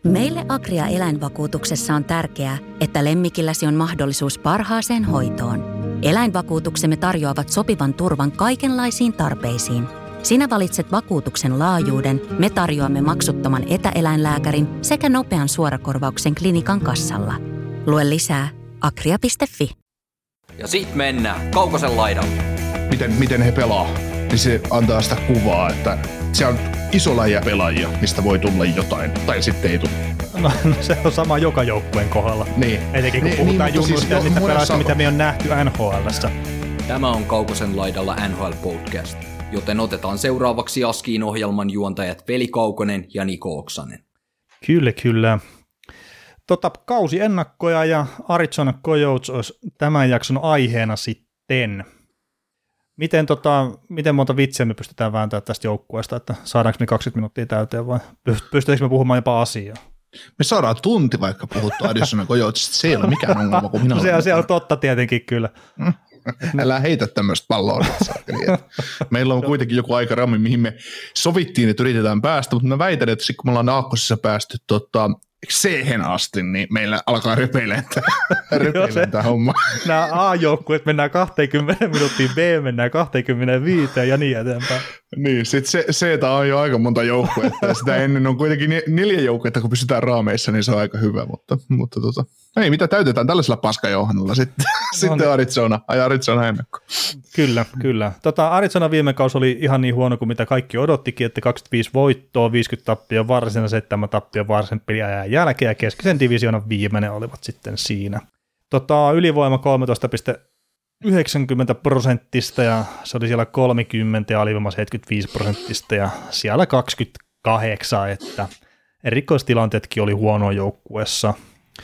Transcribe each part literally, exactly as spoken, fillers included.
Meille Agria eläinvakuutuksessa on tärkeää, että lemmikilläsi on mahdollisuus parhaaseen hoitoon. Eläinvakuutuksemme tarjoavat sopivan turvan kaikenlaisiin tarpeisiin. Sinä valitset vakuutuksen laajuuden, me tarjoamme maksuttoman etäeläinlääkärin sekä nopean suorakorvauksen klinikan kassalla. Lue lisää agria piste fi. Ja sit mennään Kaukosen laidalle. Miten, miten he pelaa, niin se antaa sitä kuvaa, että se on iso läjä pelaajia, mistä voi tulla jotain, tai sitten ei tule. No, no se on sama joka joukkueen kohdalla. Niin. Etenkin kun niin, puhutaan niin, junnuista siis ja niitä monessa... pelaajista, mitä me on nähty N H L:ssä. Tämä on Kaukosen laidalla N H L-podcast, joten otetaan seuraavaksi Askiin ohjelman juontajat Veli Kaukonen ja Niko Oksanen. Kyllä, kyllä. Tota, kausiennakkoja ja Arizona Coyotes olisi tämän jakson aiheena sitten. Miten, tota, miten monta vitsiä me pystytään vääntämään tästä joukkueesta, että saadaanko me kaksikymmentä minuuttia täyteen vai pystytäänkö me puhumaan jopa asiaa? Me saadaan tunti vaikka puhuttu Arizona Coyotesista, se ei ole mikään ongelma, kun minä olen. Se, se on totta tietenkin kyllä. Älä heitä tämmöistä palloa. Meillä on kuitenkin joku aika rammi, mihin me sovittiin, että yritetään päästä, mutta mä väitän, että kun me ollaan aakkosissa päästy tota, C-hen asti, niin meillä alkaa repeilemään tämä homma. Nämä A-joukkueet mennään kaksikymmentä minuuttia, B mennään kaksikymmentäviisi ja niin eteenpäin. Niin, sitten se, C on jo aika monta joukkuetta ja sitä ennen on kuitenkin neljä joukkuetta, kun pysytään raameissa, niin se on aika hyvä, mutta, mutta tota, ei mitä täytetään tällaisella paskajouhannalla sitten, no, sitten Arizona, ai Arizona ennakko. Kyllä, kyllä. Tota, Arizona viime kausi oli ihan niin huono kuin mitä kaikki odottikin, että kaksikymmentäviisi voittoa, viisikymmentä tappia varsina, seitsemän tappia varsin peliajan jälkeen ja keskisen divisioonan viimeinen olivat sitten siinä. Tota, ylivoima kolmetoista pilkku yhdeksänkymmentä prosenttista ja se oli siellä kolmekymmentä ja alivoima seitsemänkymmentäviisi prosenttista ja siellä kaksikymmentäkahdeksan, että erikoistilanteetkin oli huonoa joukkueessa.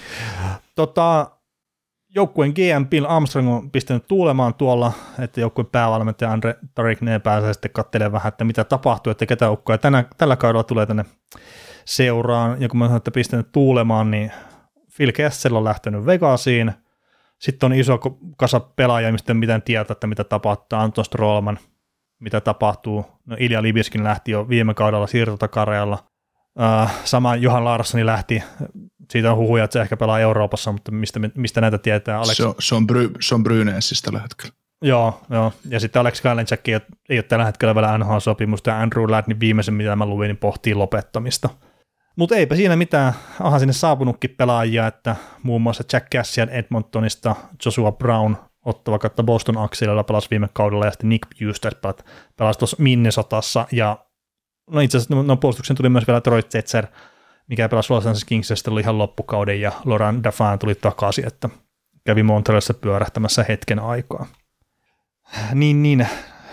Tota, joukkueen G M Bill Armstrong on pistänyt tuulemaan tuolla, että joukkueen päävalmentaja Andre Tarikneen pääsee sitten katselemaan vähän, että mitä tapahtuu, että ketä joukkoja tänä, tällä kaudella tulee tänne seuraan, ja kun mä sanoin, että pistänyt tuulemaan, niin Phil Kessel on lähtenyt Vegasiin, sitten on iso kasa pelaajia, mistä ei mitään tietää, että mitä tapahtuu, Anton Strollman, mitä tapahtuu, no Ilja Libiskin lähti jo viime kaudella siirtotakarealla, uh, sama Johan Larssoni lähti, siitä on huhuja, että se ehkä pelaa Euroopassa, mutta mistä, mistä näitä tietää? Alex... Se on, se on, Bry, se on Brynäsissä tällä hetkellä. Joo, joo, ja sitten Alex Kalenchak ei, ei ole tällä hetkellä vielä N H L-sopimusta, ja Andrew Laddin viimeisen, mitä mä luin, niin pohtii lopettamista. Mutta eipä siinä mitään, onhan sinne saapunutkin pelaajia, että muun muassa Jack Cassian Edmontonista, Joshua Brown, Ottava kautta Boston Axelilla pelasi viime kaudella, ja sitten Nick Busters pelasi tuossa Minnesotassa, ja no itse asiassa no, no puolustuksen tuli myös vielä Troy Tetzer, mikä pelasi Los Angeles Kingsista, oli ihan loppukauden, ja Laurent Dauphin tuli takaisin, että kävi Montrealissa pyörähtämässä hetken aikaa. Niin, niin.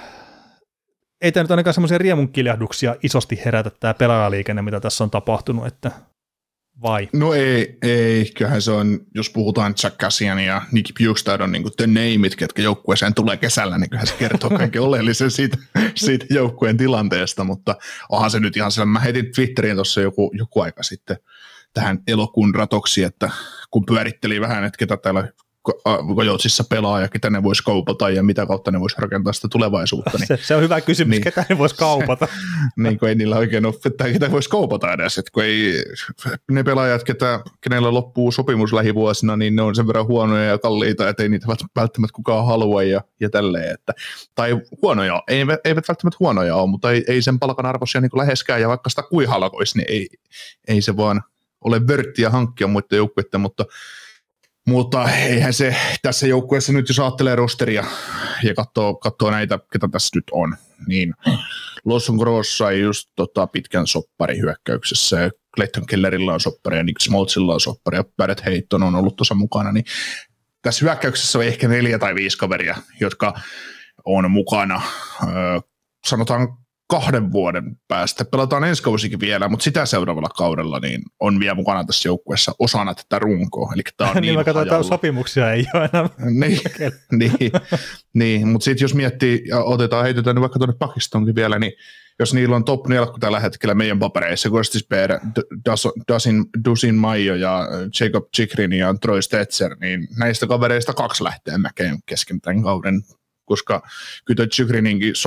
Ei tämä nyt ainakaan semmoisia riemunkiljahduksia isosti herätä tämä pelaajaliikenne, mitä tässä on tapahtunut, että vai? No ei, ei, kyllähän se on, jos puhutaan Jack Cassian ja Nick Bjugstad on niin kuin the nameit, ketkä joukkueeseen tulee kesällä, niin kyllähän se kertoo kaiken oleellisen siitä, siitä joukkueen tilanteesta, mutta onhan se nyt ihan sellainen, mä heitin Twitteriin tuossa joku, joku aika sitten tähän elokuun ratoksi, että kun pyöritteli vähän, että ketä täällä Coyotesissa pelaa ja ketä ne voisi kaupata ja mitä kautta ne voisi rakentaa sitä tulevaisuutta. Niin, se, se on hyvä kysymys, niin, ketä ne voisi kaupata. Niin kuin ei niillä oikein ole, että ketä voisi kaupata edes, että kun ei, ne pelaajat, ketä, kenellä loppuu sopimus lähivuosina, niin ne on sen verran huonoja ja kalliita, että ei niitä välttämättä kukaan halua ja, ja tälleen. Että, tai huonoja, eivät, eivät välttämättä huonoja ole, mutta ei, ei sen palkan arvoisia niin kuin läheskään ja vaikka sitä kuin halkoisi, niin ei, ei se vaan ole vörttiä hankkia muiden joukkueiden, mutta Mutta eihän se tässä joukkueessa nyt, jos ajattelee rosteria ja katsoo, katsoo näitä, ketä tässä nyt on, niin Lawson Gross sai just tota pitkän soppari hyökkäyksessä ja Clayton Kellerillä on soppari ja Nick Smoltzilla on soppari ja Barrett Hayton on ollut tuossa mukana, niin tässä hyökkäyksessä on ehkä neljä tai viisi kaveria, jotka on mukana, öö, sanotaan kahden vuoden päästä. Pelataan ensi kausikin vielä, mutta sitä seuraavalla kaudella niin on vielä mukana tässä joukkueessa osana tätä runkoa. Eli tämä on niin, niin mä katsoin, että sopimuksia ei ole enää. niin, niin, niin, mutta sitten jos miettii ja otetaan, heitetään vaikka tuonne Pakistankin vielä, niin jos niillä on top neljä tällä hetkellä meidän papereissa, Kosti Speer, Dusin, Dusin Maio ja Jacob Chikrin ja Troy Stetzer, niin näistä kavereista kaksi lähtee mäkeen kesken tämän kauden, koska kyllä Chikrininkin sop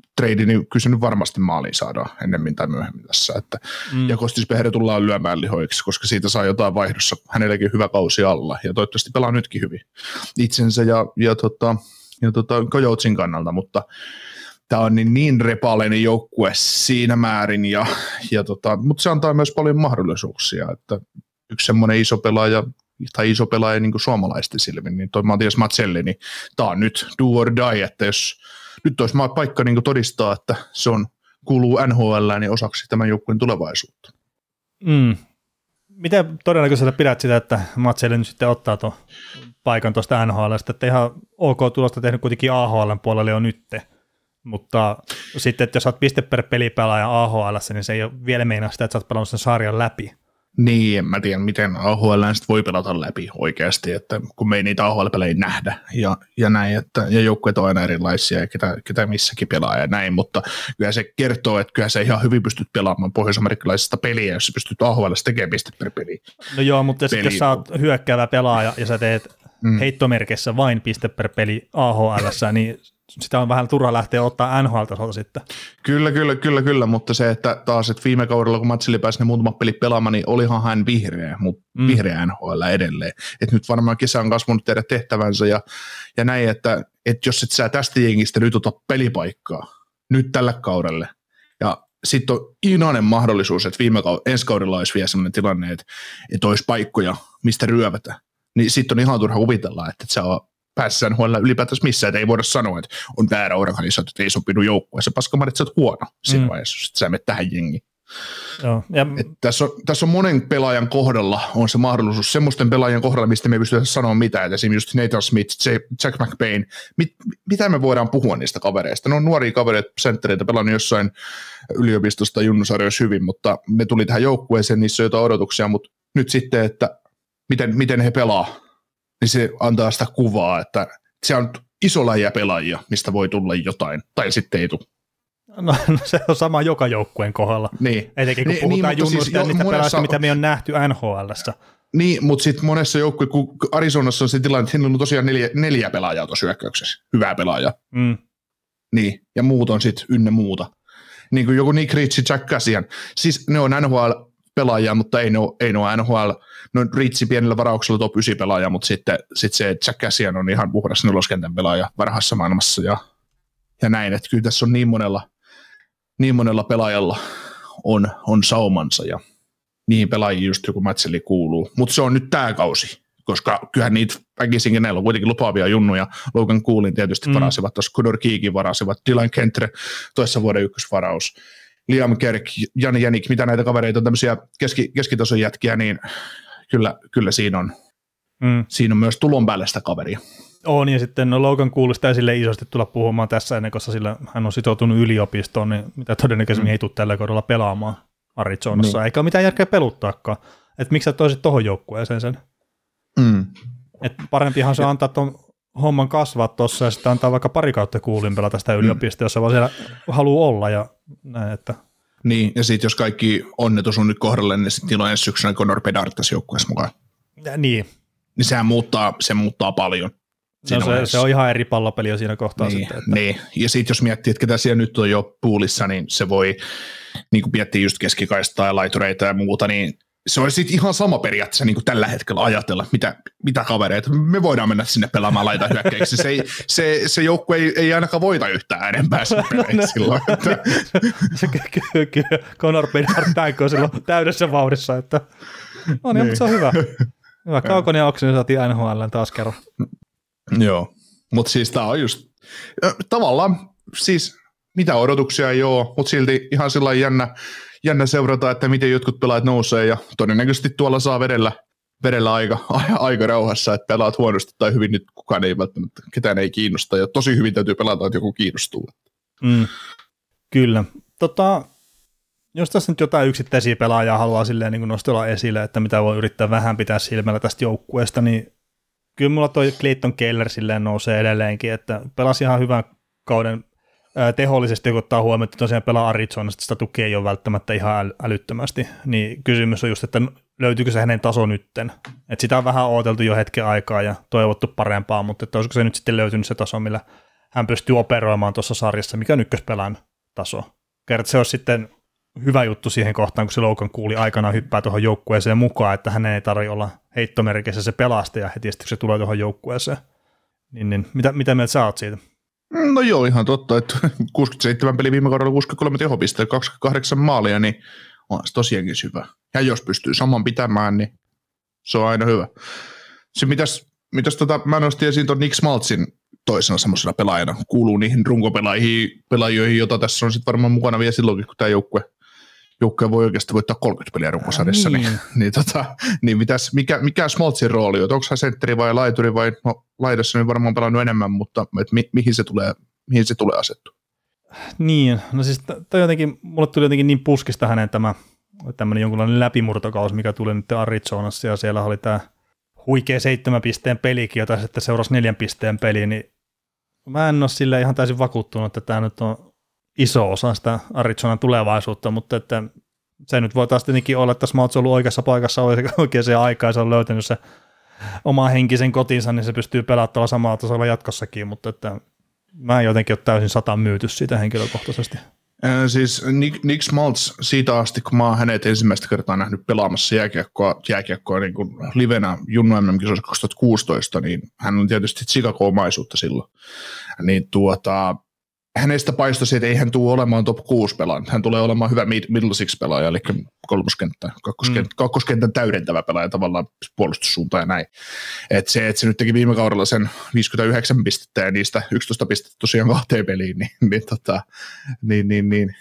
trade, niin kyllä se nyt varmasti maaliin saadaan ennemmin tai myöhemmin tässä. Että, mm. Ja Kostisbehere tullaan lyömään lihoiksi, koska siitä saa jotain vaihdossa. Hänelläkin hyvä kausi alla ja toivottavasti pelaa nytkin hyvin itsensä ja, ja, tota, ja tota, Coyotesin kannalta, mutta tämä on niin, niin repaleinen joukkue siinä määrin, ja, ja tota, mutta se antaa myös paljon mahdollisuuksia, että yksi semmoinen iso pelaaja, tai iso pelaaja niin kuin suomalaisten silmin, niin toi Matias Matselli, niin tämä on nyt do or die, että jos nyt olisi paikka niin kuin todistaa, että se on, kuuluu N H L:ään niin osaksi tämän joukkueen tulevaisuutta. Mm. Miten todennäköisesti pidät sitä, että Matselli nyt sitten ottaa tuon paikan tuosta N H L:stä, että ihan ok tulosta tehnyt kuitenkin A H L:n puolelle jo nytte. Mutta sitten, että jos olet piste per pelipelaaja A H L:ssä, niin se ei ole vielä meinaa sitä, että sä oot pelannut sen sarjan läpi. Niin, en mä tiedä, miten A H L voi pelata läpi oikeasti, että kun me ei niitä A H L-pelejä nähdä ja, ja näin, että, ja joukkueet on aina erilaisia ja ketä, ketä missäkin pelaa ja näin, mutta kyllä se kertoo, että kyllä sä ihan hyvin pystyt pelaamaan pohjois-amerikkalaisesta peliä, jos sä pystyt A H L:ssä tekemään piste per peli. No joo, mutta sitten jos sä oot hyökkäävä pelaaja ja sä teet mm. heittomerkissä vain piste per peli A H L:ssä, niin sitä on vähän turha lähteä ottaa N H L-tasolta sitten. Kyllä, kyllä, kyllä, kyllä, mutta se, että taas, että viime kaudella, kun Matseli pääsi ne muutamat pelit pelaamaan, niin olihan hän vihreä, mutta mm. vihreä N H L edelleen. Että nyt varmaan kesä on kasvanut tehdä tehtävänsä ja, ja näin, että, että jos et sä tästä jengistä nyt ota pelipaikkaa, nyt tällä kaudelle, ja sitten on inainen mahdollisuus, että viime kaudella, ensi kaudella olisi vielä sellainen tilanne, että, että olisi paikkoja, mistä ryövätä, niin sitten on ihan turha kuvitella, että et sä on päässään huolella ylipäätänsä missään, että ei voida sanoa, että on väärä organisaatio, että ei sopinut joukkueessa. Paskamarit, että sä oot huono siinä mm. vaiheessa, että sä menet tähän jengiin. Joo, ja... Tässä, on, tässä on monen pelaajan kohdalla on se mahdollisuus, semmoisten pelaajan kohdalla, mistä me ei pystytä sanoa mitään, että esimerkiksi just Nathan Smith, Jack McBain, mit, mitä me voidaan puhua niistä kavereista? Ne on nuoria kavereita, senttereitä, pelannut jossain yliopistosta junnusarjoissa hyvin, mutta ne tuli tähän joukkueeseen, niissä on jotain odotuksia, mutta nyt sitten, että miten, miten he pelaa, niin se antaa sitä kuvaa, että se on iso läjä pelaajia, mistä voi tulla jotain, tai sitten ei tule. No, no se on sama joka joukkueen kohdalla. Niin. Etenkin kun niin, puhutaan niin, junnuista siis ja niistä monessa... pelaajista, mitä me on nähty N H L:ssä. Niin, mutta sitten monessa joukkueessa, kun Arizonassa on se tilanne, että heillä on tosiaan neljä, neljä pelaajaa tuossa hyökkäyksessä, hyvää pelaajaa. Mm. Niin, ja muut on sitten ynnä muuta. Niin kuin joku Nick Ritchie, Jack Cassian. Siis ne on N H L-pelaajia, mutta ei ne ole, ei ne ole N H L. No Ritchie pienellä varauksella top yhdeksän pelaaja, mutta sitten sit se Jack Cassian on ihan puhdas neloskentän pelaaja varhaisessa maailmassa ja, ja näin. Että kyllä tässä on niin monella, niin monella pelaajalla on, on saumansa ja niihin pelaajiin just joku Matseli kuuluu. Mutta se on nyt tämä kausi, koska kyllähän niitä väkisinkin näillä on kuitenkin lupaavia junnuja. Logan Coolin tietysti mm. varasivat, tuossa Kudor Kiikin varasivat, Dylan Kentre, toissa vuoden ykkösvaraus, Liam Kerk, Jani Jänik, mitä näitä kavereita on tämmöisiä keski, keskitason jätkiä, niin kyllä, kyllä siinä, on, mm. siinä on myös tulon päälle sitä kaveria. On, ja sitten no Logan Coolista ei sille isosti tulla puhumaan tässä ennen, koska sillä hän on sitoutunut yliopistoon, niin mitä todennäköisesti mm. ei tule tällä kaudella pelaamaan Arizonassa, niin. Eikä ole mitään järkeä peluttaakaan. Että miksi sä toisit tohon joukkueeseen sen? Mm. Et parempihan se antaa tuon homman kasvaa tuossa ja sitten antaa vaikka pari kautta Coolin pelata sitä yliopistoa, mm. jos se vaan siellä haluaa olla ja näin, että... Niin, ja sitten jos kaikki onnetus on nyt kohdalle, niin sitten niillä on ensi syksynä Connor Bedard tässä joukkueessa mukaan. Ja, niin. Niin sehän muuttaa, se muuttaa paljon. No se, se on ihan eri pallopeliä siinä kohtaa niin, sitten. Että... Niin, ja sitten jos miettii, että ketä siellä nyt on jo poolissa, niin se voi, niin kuin miettii just keskikaistaa ja laitureita ja muuta, niin se on sitten ihan sama periaatteessa niin kuin tällä hetkellä ajatella, mitä, mitä kavereita. Me voidaan mennä sinne pelaamaan laita hyökkäiksi. Se, se, se joukkue ei, ei ainakaan voita yhtään enempää sen peleissä silloin. Kyllä, kyllä. Connor Bedard Bank on silloin täydessä vauhdissa. Että... No niin, mutta se on hyvä. Hyvä. Kaukonen ja Oksinen saatiin N H L:n taas kerran. Joo, mutta siis tämä on just tavallaan siis mitä odotuksia ei ole, mutta silti ihan sillä jännä, jännä seurata, että miten jotkut pelaajat nousee ja todennäköisesti tuolla saa vedellä, vedellä aika, aika rauhassa, että pelaat huonosti tai hyvin nyt kukaan ei välttämättä, ketään ei kiinnosta ja tosi hyvin täytyy pelata, että joku kiinnostuu. Mm, kyllä. Tota, jos tässä nyt jotain yksittäisiä pelaajaa haluaa silleen niin nostella esille, että mitä voi yrittää vähän pitää silmällä tästä joukkueesta, niin kyllä mulla toi Clayton Keller silleen nousee edelleenkin, että pelasi ihan hyvän kauden ää, tehollisesti, kun ottaa huomioon, että tosiaan pelaa Arizonasta, sitä tukea ei ole välttämättä ihan äl- älyttömästi, niin kysymys on just, että löytyykö se hänen taso nytten, että sitä on vähän odoteltu jo hetken aikaa ja toivottu parempaa, mutta että olisiko se nyt sitten löytynyt se taso, millä hän pystyy operoimaan tuossa sarjassa, mikä on ykköspelaajan taso. Kerta se olisi sitten hyvä juttu siihen kohtaan, kun se Logan kuuli aikanaan hyppää tuohon joukkueeseen mukaan, että hänen ei tarvitse olla heittomerkissä se pelastaja heti, kun se tulee tuohon joukkueeseen. Niin, niin. Mitä, mitä mieltä sä oot siitä? No joo, ihan totta, että kuusikymmentäseitsemän peli viime kaudella kuusikymmentäkolme tehopisteen, kaksikymmentäkahdeksan maalia, niin on se tosiaankin hyvä. Ja jos pystyy saman pitämään, niin se on aina hyvä. Se mitäs, mitäs tota, mä nostin esiin tuon Nick Schmaltzin toisena semmoisena pelaajana, kuuluu niihin runkopelaajiin, joita tässä on sitten varmaan mukana vielä silloinkin, kun tämä joukkue, joukkue voi oikeasti voittaa kolmekymmentä peliä runkosarjassa. Niin, niin, niin, tota, niin mitäs, mikä, mikä Schmaltzin rooli on? Onko hän sentteri vai laituri vai no, laidassa niin varmaan pelannut enemmän, mutta et mi, mihin, se tulee, mihin se tulee asettua? Niin, no siis toi jotenkin, mulle tuli jotenkin niin puskista hänen tämä tämmöinen jonkunlainen läpimurtokaus, mikä tuli nyt Arizonassa, ja siellä oli tämä huikea seitsemän pisteen pelikin, jota sitten seurasi neljän pisteen peli, niin mä en ole sille ihan täysin vakuuttunut, että tämä nyt on iso osa sitä Arizonan tulevaisuutta, mutta että se nyt voi taas tietenkin olla, että Schmaltz on ollut oikeassa paikassa oikeaan aikaan, ja se on löytänyt se oma henkisen kotinsa, niin se pystyy pelaamaan samalla tasolla jatkossakin, mutta että mä en jotenkin ole täysin sata myyty siitä henkilökohtaisesti. Äh, siis Nick, Nick Schmaltz siitä asti, kun mä oon hänet ensimmäistä kertaa nähnyt pelaamassa jääkiekkoa, jääkiekkoa niin kuin livenä Junnu M M-kisoissa kaksituhattakuusitoista, niin hän on tietysti Chicago-omaisuutta silloin. Niin tuota, hänestä paistosi, että ei hän tule olemaan top kuusi pelaaja. Hän tulee olemaan hyvä middle six pelaaja, eli kolmoskenttä, kakkoskenttä, mm. kakkoskentän täydentävä pelaaja tavallaan puolustussuunta ja näin. Että se, että se nyt teki viime kaudella sen viisikymmentäyhdeksän pistettä ja niistä yksitoista pistettä tosiaan kahteen peliin, niin, niin, tota, niin, niin, niin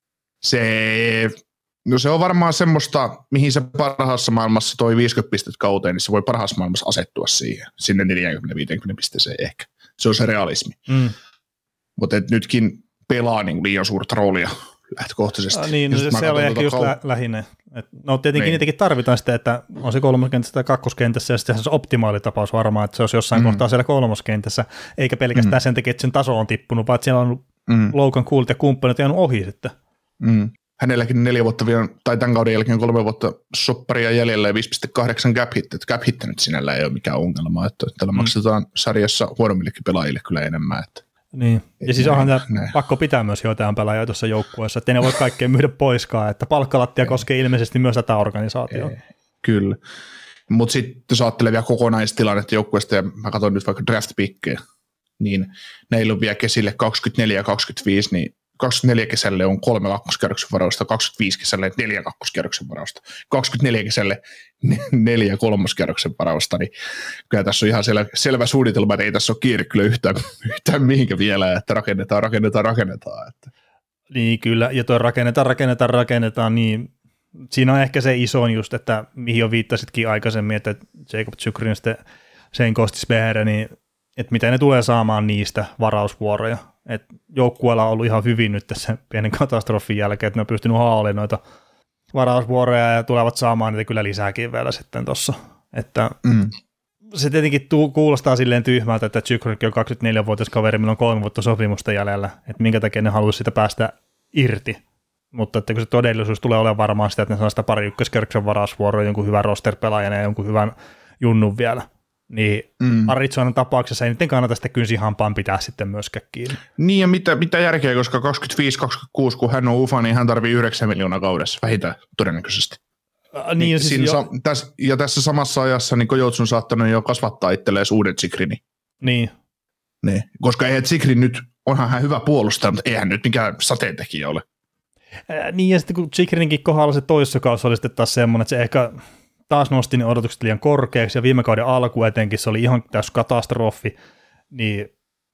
se, no se on varmaan semmoista, mihin se parhaassa maailmassa toi viisikymmentä pistettä kauteen, niin se voi parhaassa maailmassa asettua siihen, sinne neljäkymmentä viisikymmentä pisteeseen ehkä. Se on se realismi. Mm. Mutta nytkin pelaa niin liian suurta roolia lähtökohtaisesti. Ah, niin, no se, se oli ehkä just kau- lä- lähinnä. Et, no tietenkin niin. Niitäkin tarvitaan sitä, että on se kolmoskentässä tai kakkoskentässä, ja sitten se on optimaali tapaus varmaan, että se olisi jossain mm. kohtaa siellä kolmoskentässä, eikä pelkästään mm. sen takia, että sen taso on tippunut, vaan että siellä on mm. Logan Coulut ja kumppanit jäänyt ohi sitten. Mm. Hänelläkin neljä vuotta vielä, tai tämän kauden jälkeen kolme vuotta sopparia jäljellä ja viisi pilkku kahdeksan cap hit, että cap hit nyt sinällä ei ole mikään ongelma, että tällä mm. maksetaan sarjassa huonommillekin pelaajille kyllä enemmän, että niin, ja et siis onhan tämä pakko pitää myös joitain pelaajia tuossa joukkueessa, että ei ne voi kaikkea myydä poiskaan, että palkkalattia koskee ilmeisesti myös tätä organisaatiota. Kyllä, mutta sitten jos ajattelee vielä kokonaistilannetta joukkueesta, ja mä katson nyt vaikka draft-pikkejä, niin neillä on vielä kesille kaksikymmentäneljä ja kaksikymmentäviisi, niin kaksikymmentäneljä kesälle on kolme kakkoskerroksen varausta, kaksikymmentäviisi kesälle neljä kakkoskerroksen varausta, kaksikymmentäneljä kesälle neljä kolmoskerroksen varausta, niin kyllä tässä on ihan selvä, selvä suunnitelma, että ei tässä ole kiire kyllä yhtään, yhtään mihinkä vielä, että rakennetaan, rakennetaan, rakennetaan. Että. Niin kyllä, ja tuo rakennetaan, rakennetaan, rakennetaan, niin siinä on ehkä se isoin just, että mihin jo viittasitkin aikaisemmin, että Jacob Chychrun ja sitten Shane Gostisbehere, niin että miten ne tulee saamaan niistä varausvuoroja. Että joukkueella on ollut ihan hyvin nyt tässä pienen katastrofin jälkeen, että ne on pystynyt haalimaan noita varausvuoroja ja tulevat saamaan niitä kyllä lisääkin vielä sitten tuossa. Että mm. se tietenkin tuu, kuulostaa silleen tyhmältä, että Chychrunkin on kaksikymmentäneljävuotias kaveri, millä on kolme vuotta sopimusta jäljellä, että minkä takia ne haluaisi sitä päästä irti. Mutta että kun se todellisuus tulee olemaan varmaan sitä, että ne saa sitä pari ykköskerroksen varausvuoroa, jonkun hyvän roster-pelaajan ja jonkun hyvän junnun vielä. Niin mm. Arizonan tapauksessa ei nyt kannata sitä kynsihampaan pitää sitten myöskään kiinni. Niin ja mitä, mitä järkeä, koska kaksikymmentäviisi kaksikymmentäkuusi, kun hän on ufa, niin hän tarvii yhdeksän miljoonaa kaudessa vähintään todennäköisesti. Äh, niin, siis jo... sa- täs, ja tässä samassa ajassa niin Coyotes on saattanut jo kasvattaa itselleen uuden Chychruni. Niin. niin. Koska eihän Chychrun nyt, onhan hän hyvä puolustaja, mutta eihän nyt mikään sateentekijä ole. Äh, niin ja sitten kun Chychrunkin kohdalla se toissakausi oli sitten taas semmoinen, että se ehkä taas nosti ne odotukset liian korkeaksi, ja viime kauden alku etenkin se oli ihan täys katastrofi, niin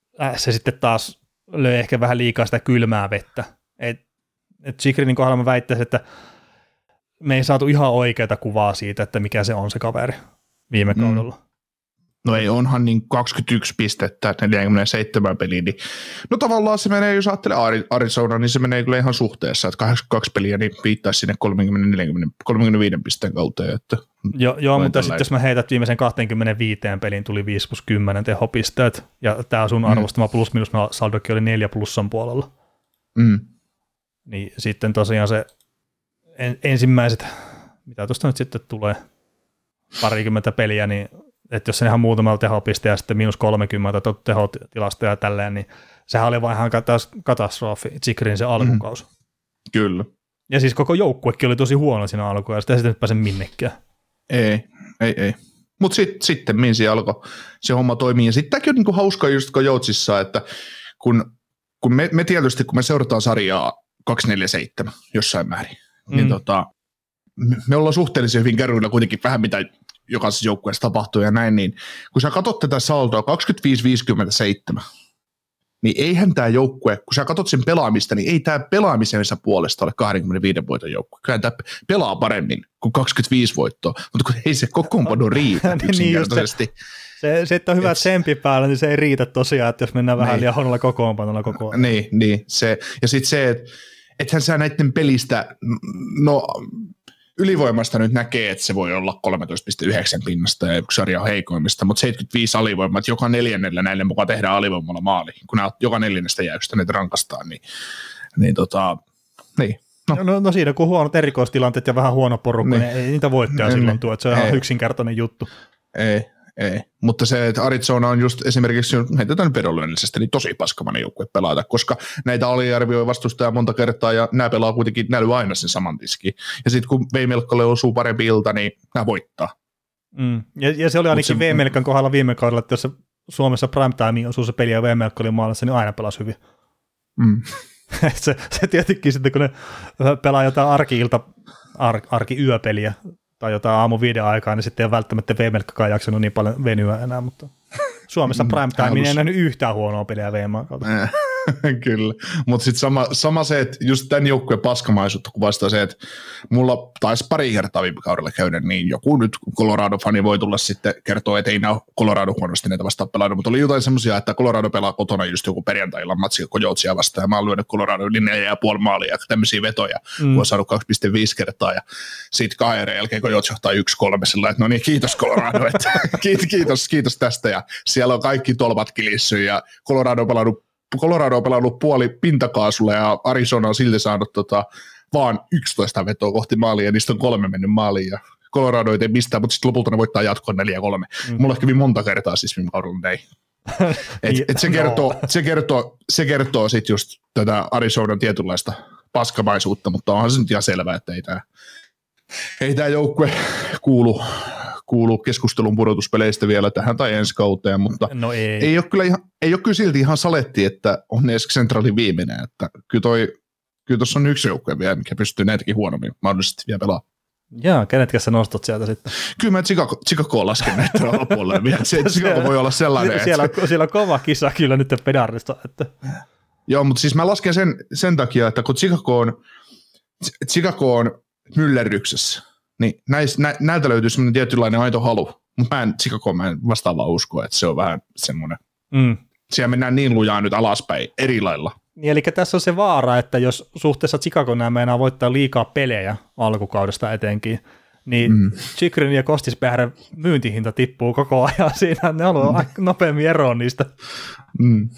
se sitten taas löi ehkä vähän liikaa sitä kylmää vettä. Et, et Chychrunin kohdalla mä väittäisin, että me ei saatu ihan oikeaa kuvaa siitä, että mikä se on se kaveri viime mm. kaudella. No ei, onhan niin kaksikymmentäyksi pistettä, neljäkymmentäseitsemän peliä, niin no tavallaan se menee, jos ajattelee Arizona, niin se menee kyllä ihan suhteessa, että kahdeksankymmentäkaksi peliä, niin viittaisi sinne kolmekymmentä neljäkymmentä, kolmekymmentäviisi pisteen kautta. Että jo, joo, mutta sitten jos mä heität viimeisen kaksikymmentäviisi peliin, tuli viisi plus kymmenen tehopisteet, ja tämä sun arvostama mm. plus minus saldokin oli neljä plussan puolella. Mm. Niin sitten tosiaan se en, ensimmäiset, mitä tuosta nyt sitten tulee, parikymmentä peliä, niin että jos se ihan muutamalla tehopiste ja sitten miinus kolmekymmentä tehotilastoja ja tälleen, niin sehän oli vaan ihan katastrofi, Zikrin se alkukaus. Mm. Kyllä. Ja siis koko joukkuekin oli tosi huono siinä alkuun, ja sitä ei sitten nyt pääse minnekään. Ei, ei, ei. Mutta sit, sitten minsi alkoi se homma toimii. Ja sitten tämäkin on niinku hauskaa just Joutsissa, että kun, kun me, me tietysti, kun me seurataan sarjaa kaksikymmentäneljä seitsemän jossain määrin, mm. niin tota, me ollaan suhteellisen hyvin kärryillä kuitenkin vähän mitä jokaisessa joukkueessa tapahtuu ja näin, niin kun sä katsot tätä saldoa kaksikymmentäviisi viisikymmentäseitsemän, niin eihän tämä joukkue, kun sä katsot sen pelaamista, niin ei tämä pelaamisensa puolesta ole kaksikymmentäviisi voiton joukkue. Kyllä tämä pelaa paremmin kuin kaksikymmentäviisi voittoa, mutta kun ei se kokoonpano riitä yksinkertaisesti. niin se, se, että on hyvä tsemppi päällä, niin se ei riitä tosiaan, että jos mennään vähän niin. liian huonolla kokoonpanolla koko ajan. Niin, niin se, ja sitten se, että ethän sä näiden pelistä, no ylivoimasta nyt näkee, että se voi olla kolmetoista pilkku yhdeksän pinnasta ja yksi sarja on heikoimmista, mutta seitsemänkymmentäviisi alivoimaa, että joka neljännellä näille mukaan tehdään alivoimalla maali, kun nämä joka neljännestä jäystä ne rankastaan, niin, niin tota, niin. No. No, no siinä kun huonot erikoistilanteet ja vähän huono porukka, niin, niin ei niitä voittoja silloin niin, tuo, että se on ei, ihan yksinkertainen juttu. Ei, ei, mutta se, että Arizona on just esimerkiksi, heitetään vedonlyönnillisesti, niin tosi paskamainen joukkue pelata, koska näitä aliarvioi vastustajaa monta kertaa ja nämä pelaa kuitenkin, nämä lyö aina sen saman tiskin. Ja sitten kun Veimelkalle osuu parempi ilta, niin nämä voittaa. Mm. Ja, ja se oli ainakin Veimelkan kohdalla viime kaudella, että jos se Suomessa primetimeen osuu se peli ja Veimelkka oli maalassa, niin aina pelasi hyvin. Mm. se, se tietenkin sitten, kun ne pelaa jotain arki-ilta, ar, arki-yöpeliä, tai jotain aamu viiden aikaa, niin sitten ei ole välttämättä Veimelkkakaan jaksanut niin paljon venyä enää, mutta Suomessa primetime ei nähnyt yhtään huonoa peliä V M kautta. Kyllä, mutta sitten sama, sama se, että just tämän joukkueen paskamaisuutta kuvastaa se, että mulla taisi pari kertaa viime kaudella käydä, niin joku nyt Colorado-fani voi tulla sitten kertoa, että ei nämä Colorado huonosti näitä vastaan pelannut, mutta oli jotain semmoisia, että Colorado pelaa kotona just joku perjantai-illan matsi Coyotesia vastaan, ja mä oon lyönyt Colorado linjaa ja puoli maalia, ja tämmöisiä vetoja, mm. kun on saanut kaksi pilkku viisi kertaa, ja sitten kahden jälkeen Coyotes johtaa yksi kolme sillä, että no niin, kiitos Colorado, että kiitos, kiitos tästä, ja siellä on kaikki tolpat kilissyt, ja Colorado on pelannut Colorado on pelannut puoli pintakaasulla ja Arizona on silti saanut tota, vaan yksitoista vetoa kohti maalia ja niistä on kolme mennyt maaliin ja Colorado ei tee mistään, mutta sitten lopulta ne voittaa jatkoon neljä kolme. Mm. Mulla kävi monta kertaa siis viime kaudella näin. Et, et se, kertoo, no. se kertoo, se kertoo sitten just tätä Arizonan tietynlaista paskamaisuutta, mutta onhan se nyt ihan selvää, että ei tämä ei tää joukkue kuulu kuuluu keskustelun pudotuspeleistä vielä tähän tai ensi kauteen, mutta no ei. Ei, ole kyllä ihan, ei ole kyllä silti ihan saletti, että on edes Centralin viimeinen, että kyllä toi, kyllä tuossa on yksi joukkue vielä, mikä pystyy näitäkin huonommin mahdollisesti vielä pelaamaan. Jaa, kenetkä sä nostat sieltä sitten? Kyllä mä Chicago, Chicagoon lasken näitä alapuolelle vielä, se, Chicago voi olla sellainen. Siellä, että... siellä on kova kisa kyllä nyt pedarista. Että... Joo, mutta siis mä lasken sen, sen takia, että kun Chicago on, Chicago on myllerryksessä, niin näis, nä, näiltä löytyy semmoinen tietynlainen aito halu, mutta mä en Chicagoon mä en vastaavaa usko, että se on vähän semmoinen. Mm. Siellä mennään niin lujaa nyt alaspäin eri lailla. Niin, eli tässä on se vaara, että jos suhteessa Chicago nämä meinaa voittaa liikaa pelejä alkukaudesta etenkin, niin mm. Chikrin ja Kostispäärän myyntihinta tippuu koko ajan siinä, ne haluaa mm. nopeammin eroon niistä. Mm.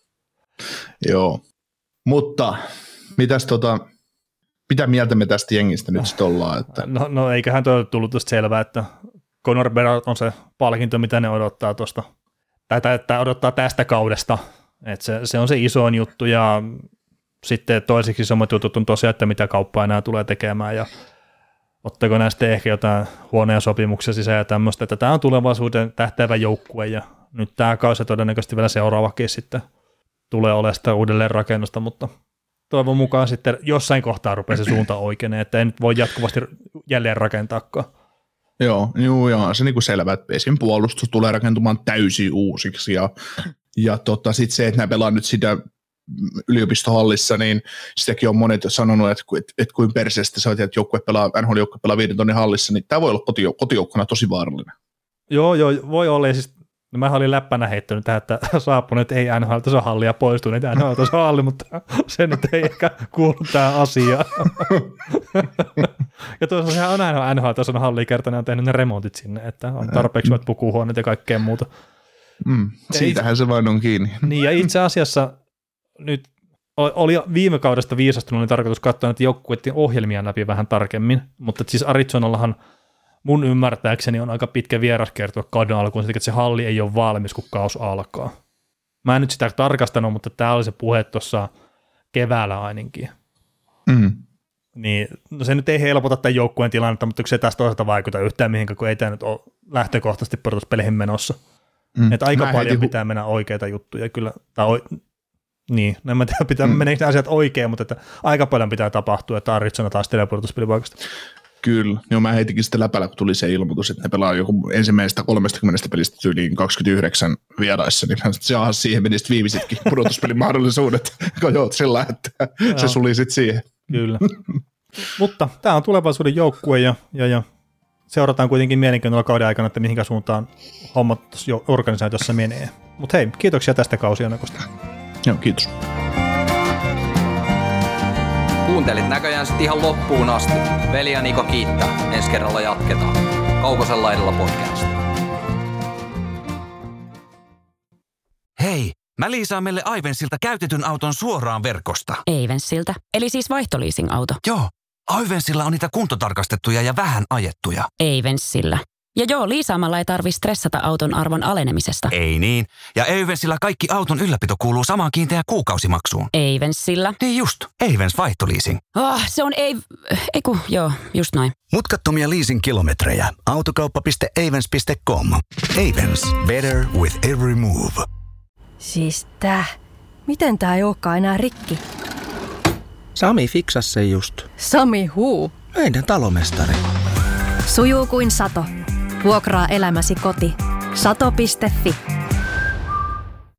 Joo, mutta mitäs tota... Mitä mieltä me tästä jengistä nyt sitten ollaan? Että... No, no eiköhän tuo tullut tuosta selvää, että Conor Bedard on se palkinto, mitä ne odottaa tuosta, tai, tai, tai odottaa tästä kaudesta. Että se, se on se isoin juttu, ja sitten toiseksi isommat jutut on tosiaan, että mitä kauppaa enää tulee tekemään, ja ottaako nämä sitten ehkä jotain huonoja sopimuksia sisään ja tämmöistä, että tämä on tulevaisuuden tähtäävä joukkue, ja nyt tämä kausi todennäköisesti vielä seuraavakin sitten tulee olemaan sitä uudelleen rakennusta, mutta toivon mukaan sitten jossain kohtaa rupeaa se suunta oikein, että ei nyt voi jatkuvasti jälleen rakentaakaan. Joo, joo, joo se on niin selvä, että esim. Puolustus tulee rakentumaan täysin uusiksi, ja, ja tota, sitten se, että nämä pelaa nyt sitä yliopistohallissa, niin sitäkin on monet sanonut, että, että, että kuin perseestä se on, että joukkue pelaa, N H L-joukkue pelaa viiden tonnin hallissa, niin tämä voi olla kotijouk- kotijoukkona tosi vaarallinen. Joo, joo, voi olla, ja siis no mä olin läppänä heittänyt tähän, että saapunut ei N H L-tason halli ja poistunut N H L-tason halli, mutta se nyt ei ehkä kuulu tähän asiaan. Ja toisaalta sehän on N H L-tason halli, kertana on tehnyt ne remontit sinne, että on tarpeeksi mm. pukuhuoneet ja kaikkea muuta. Mm. Siitähän itse, se vain on kiinni. Niin, ja itse asiassa nyt oli viime kaudesta viisastunut, niin tarkoitus katsoa näitä joukkueiden ohjelmia läpi vähän tarkemmin, mutta siis Arizonallahan mun ymmärtääkseni on aika pitkä vieraskiertue kauden alkuun, että se halli ei ole valmis, kun kaus alkaa. Mä en nyt sitä tarkastanut, mutta tämä oli se puhe tuossa keväällä ainakin. Mm. Niin, no se nyt ei helpota tämän joukkueen tilannetta, mutta se tästä toisaalta vaikuta yhtään mihinkään, kun ei tämä nyt ole lähtökohtaisesti pudotuspeleihin menossa. Mm. Että aika mä paljon heitin... pitää mennä oikeita juttuja kyllä, tai o... niin, en mä tiedä, pitää, mm. meneekö ne asiat oikein, mutta että aika paljon pitää tapahtua, että Arizona taistelee pudotuspelipaikasta. Kyllä, joo, mä heitinkin sitten läpällä, kun tuli se ilmoitus, että ne pelaa joku ensimmäisestä kolmekymmentä pelistä tyyliin kaksikymmentäyhdeksän vieraissa, niin se onhan siihen meni sitten viimeisetkin pudotuspelin mahdollisuudet, kun joo, sillä, että se suli sitten siihen. Kyllä, mutta tämä on tulevaisuuden joukkue ja, ja, ja seurataan kuitenkin mielenkiinnolla kauden aikana, että mihinkä suuntaan hommat jo organisaatiossa menee. Mutta hei, kiitoksia tästä kausianakosta. Joo, kiitos. Kuuntelit näköjään sitten ihan loppuun asti. Veli ja Niko kiittää. Ensi kerralla jatketaan. Kaukosen laidalla podcast. Hei, mä liisaan meille Ivensiltä käytetyn auton suoraan verkosta. Ivensiltä? Eli siis vaihtoliising-auto? Joo, Ivensillä on niitä kuntotarkastettuja ja vähän ajettuja. Ivensillä. Ja joo, liisaamalla ei tarvitse stressata auton arvon alenemisesta. Ei niin. Ja Eivensillä kaikki auton ylläpito kuuluu samaan kiinteään kuukausimaksuun. Eivensillä? Niin just. Eivens vaihtoliising. Oh, se on ei... Eiku, joo, just noin. Mutkattomia leasing-kilometrejä. Autokauppa piste eivens piste com. Eivens. Better with every move. Siis tää. Miten tää ei olekaan enää rikki? Sami fiksasi se just. Sami huu? Meidän talomestari. Sujuu kuin sato. Vuokraa elämäsi koti. sato piste fi.